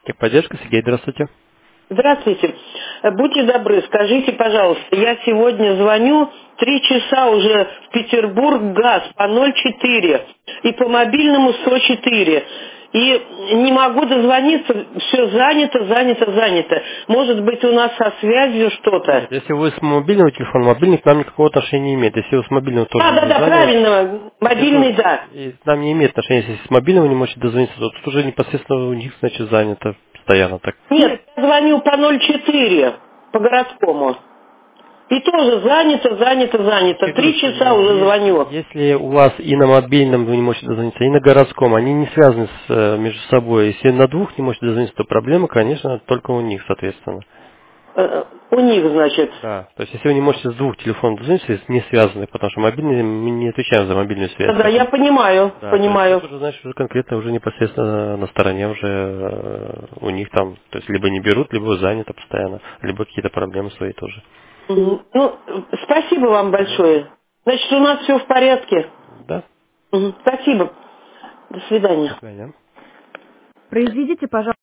Техподдержка, Сергей, здравствуйте. Здравствуйте. Будьте добры, скажите, пожалуйста, я сегодня звоню 3 часа уже в Петербург ГАЗ по 04 и по мобильному 104. И не могу дозвониться, все занято. Может быть, у нас со связью что-то? Нет, если вы с мобильного телефона, мобильный к нам никакого отношения не имеет. Если вы с мобильного тоже не Да, дозваниваетесь, правильно, мобильный, да. и к нам не имеет отношения. Если с мобильного не можете дозвониться, то тут уже непосредственно у них, значит, занято постоянно так. Нет, я звоню по 04, по городскому. И тоже занято. Я говорю, 3 что часа уже звоню. если у вас и на мобильном вы не можете дозвониться, и на городском, они не связаны между собой. Если на двух не можете дозвониться, то проблема, конечно, только у них, соответственно. У них, значит. Да. То есть, если вы не можете с двух телефонов дозвониться, если не связаны, потому что мобильные, мы не отвечаем за мобильную связь. Да, я понимаю, Да, то есть тут понимаю. уже, значит, уже конкретно уже непосредственно на стороне уже у них там, то есть либо не берут, либо занято постоянно, либо какие-то проблемы свои тоже. Мгм. Ну, спасибо вам Пожалуйста. большое. Значит, у нас все в порядке. Да, Спасибо. До до свидания. свидания. Произведите, пожалуйста.